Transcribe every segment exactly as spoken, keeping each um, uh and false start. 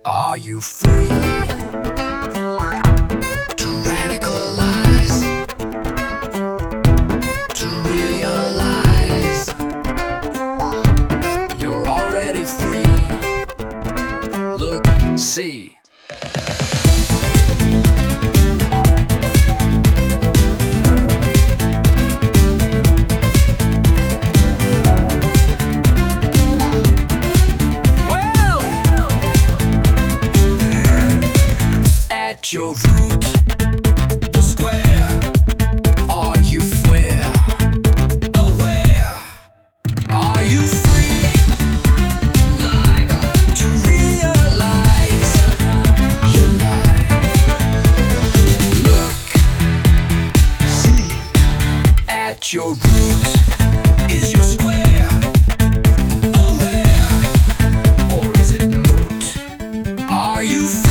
Are you free to radicalize, to realize you're already free? Look, see. At your root, the square. Are you where? Aware? Are you free? Like to realize your life? Look, see. At your root is your square. Aware? Or is it moot? Are you free?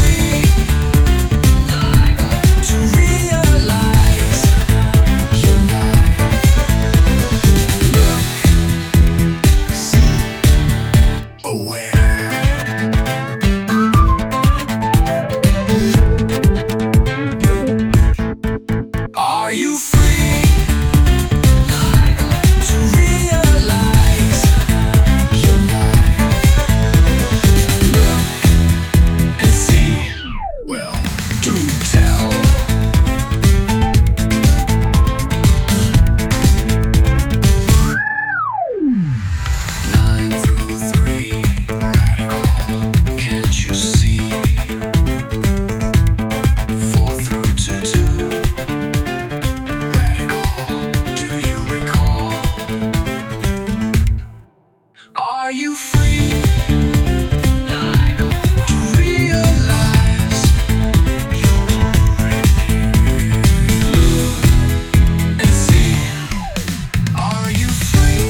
Are you free to realize your life? Look and see. Well, do tell. Nine through three, radical, can't you see? Four through to two. Are you free to realize you're already look and see? Are you free?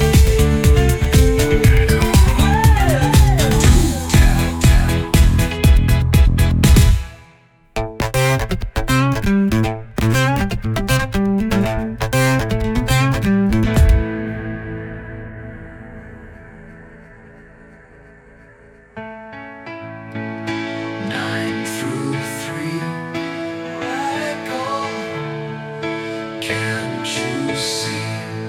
Can't you see?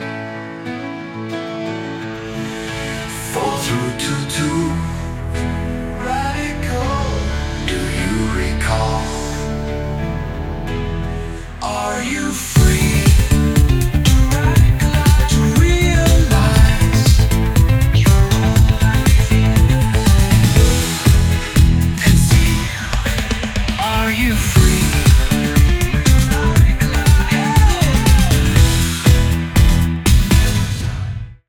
Four through to two, radical. Do you recall? Are you free to radicalize, to realize you're already and see? Are you free?